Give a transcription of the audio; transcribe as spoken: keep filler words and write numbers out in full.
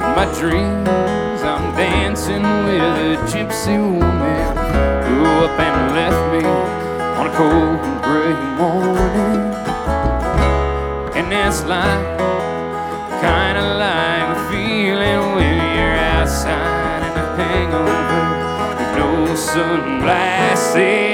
my dreams, I'm dancing with a gypsy woman who up and left me on a cold and gray morning. And it's like, kinda like the feeling when you're outside in a hangover with no sunglasses